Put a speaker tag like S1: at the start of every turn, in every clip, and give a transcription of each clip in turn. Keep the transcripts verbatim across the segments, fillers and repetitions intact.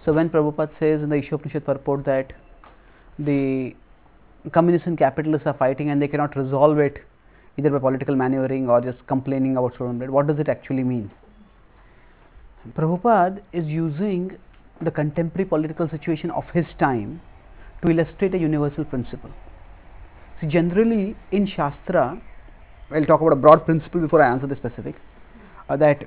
S1: So when Prabhupada says in the Ishopanishad purport that the communists and capitalists are fighting and they cannot resolve it either by political maneuvering or just complaining about stolen bread, what does it actually mean? Prabhupada is using the contemporary political situation of his time to illustrate a universal principle. See, generally in Shastra, I will talk about a broad principle before I answer the specific, uh, that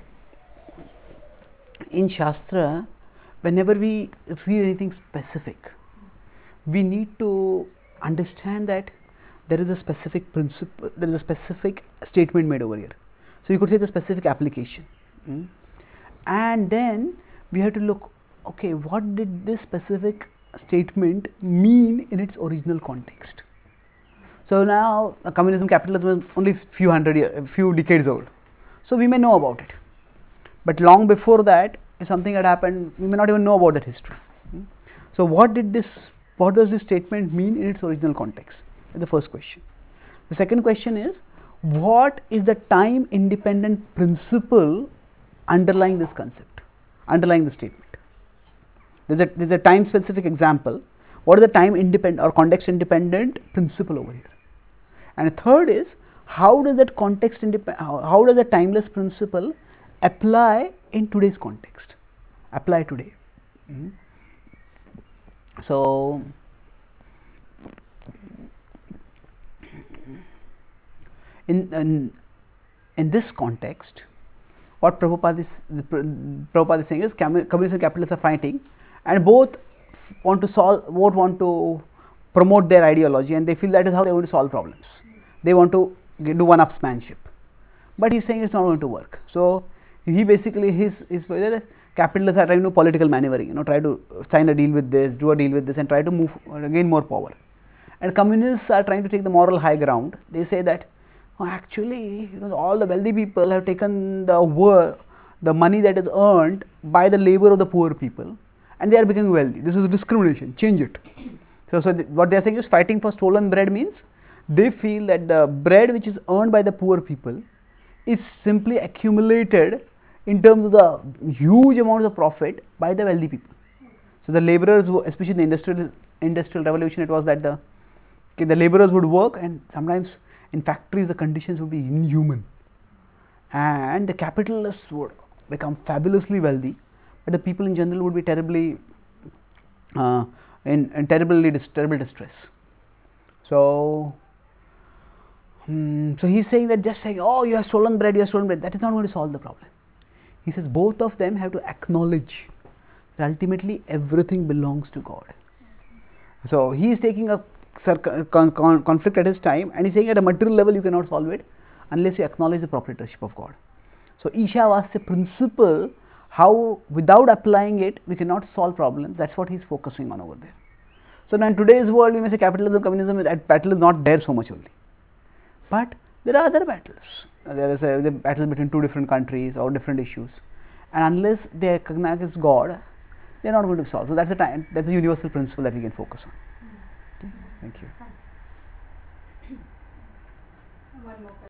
S1: in Shastra, whenever we read anything specific, we need to understand that there is a specific principle, there is a specific statement made over here. So, you could say the specific application. Mm. And then we have to look, okay, what did this specific statement mean in its original context? So, now uh, communism, capitalism is only few hundred years, few decades old. So, we may know about it, but long before that, if something had happened, we may not even know about that history. Mm. So, what did this, what does this statement mean in its original context? That's the first question. The second question is, what is the time independent principle underlying this concept, underlying the statement? There is a, there is a time specific example. What is the time independent or context independent principle over here? And the third is, how does that context independent, how, how does the timeless principle apply in today's context, apply today? Mm-hmm. So, in, in, in this context, what Prabhupada is, Prabhupada is saying is communists and capitalists are fighting, and both want to solve, both want to promote their ideology, and they feel that is how they want to solve problems. They want to do one-upsmanship, but he is saying it is not going to work. So, he basically his his capitalists are trying to do political maneuvering, you know, try to sign a deal with this, do a deal with this, and try to move gain more power. And communists are trying to take the moral high ground. They say that, oh, actually, you know, all the wealthy people have taken the work, the money that is earned by the labor of the poor people, and they are becoming wealthy. This is discrimination. Change it. So, so th what they are saying is fighting for stolen bread means they feel that the bread which is earned by the poor people is simply accumulated in terms of the huge amount of profit by the wealthy people. So, the laborers, especially in the industrial industrial revolution, it was that the okay, the laborers would work, and sometimes in factories the conditions would be inhuman, and the capitalists would become fabulously wealthy, but the people in general would be terribly uh, in, in terribly dis terrible distress. So, um, so he is saying that just saying, oh, you have stolen bread, you have stolen bread, that is not going to solve the problem. He says both of them have to acknowledge that ultimately everything belongs to God. So, he is taking a con con conflict at his time, and he is saying at a material level you cannot solve it unless you acknowledge the proprietorship of God. So, Ishavasya principle, how without applying it we cannot solve problems, that is what he is focusing on over there. So, now in today's world we may say capitalism, communism, that battle is not there so much only, but there are other battles. There is a the battle between two different countries or different issues, and unless they recognize God, they are not going to solve. So, that is a time, that is a universal principle that we can focus on. Okay. Thank you.